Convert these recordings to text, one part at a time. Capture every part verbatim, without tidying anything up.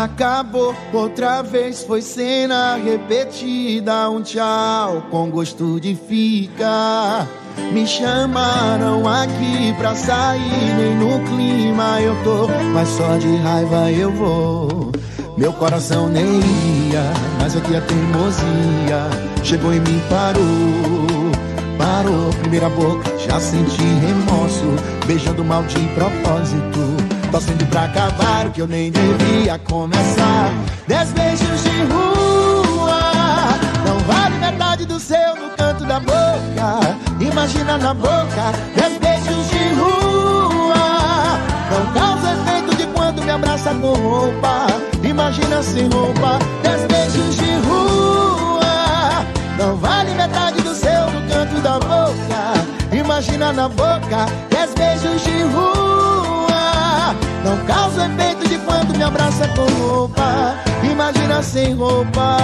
Acabou outra vez, foi cena repetida. Um tchau com gosto de fica. Me chamaram aqui pra sair, nem no clima eu tô, mas só de raiva eu vou. Meu coração nem ia, mas aqui a teimosia chegou e me parou. Parou, primeira boca, já senti remorso, beijando mal de propósito, torcendo pra acabar o que eu nem devia começar. Dez beijos de rua não vale metade do seu no canto da boca. Imagina na boca. Dez beijos de rua não causa efeito de quando me abraça com roupa. Imagina sem roupa. Dez beijos de rua não vale metade do seu no canto da boca. Imagina na boca. Dez beijos de rua não causa efeito de quando me abraça com roupa. Imagina sem roupa.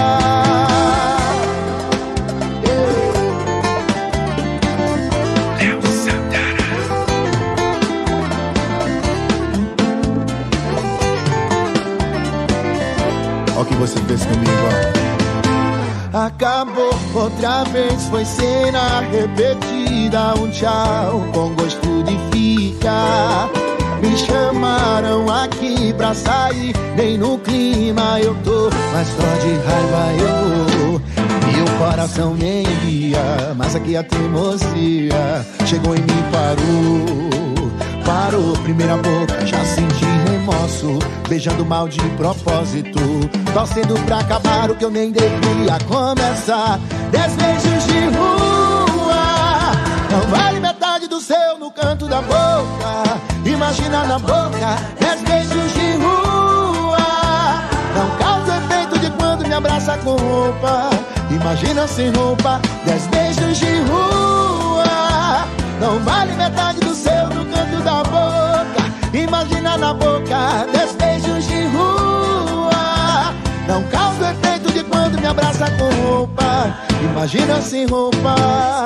Olha o que você fez comigo, ó. Acabou outra vez, foi cena repetida. Um tchau com gosto de fica. Me chamaram aqui pra sair, nem no clima eu tô, mas só de raiva eu vou. Meu coração nem ia, mas aqui a teimosia chegou e me parou. Parou, primeira boca, já senti remorso, beijando mal de propósito, torcendo pra acabar o que eu nem devia começar. Dez beijos de rua não vale metade do seu no canto da boca. Imagina na boca. Dez beijos de rua não causa efeito de quando me abraça com roupa. Imagina sem roupa. Dez beijos de rua não vale metade do seu no canto da boca. Imagina na boca. Dez beijos de rua não causa efeito de quando me abraça com roupa. Imagina sem roupa.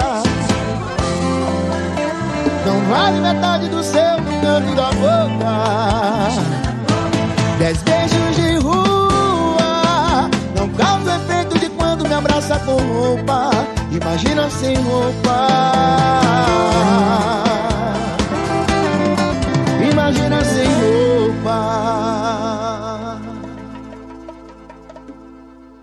Não vale metade do seu no canto da boca. Dez beijos de rua não causa efeito de quando me abraça com roupa. Imagina sem roupa.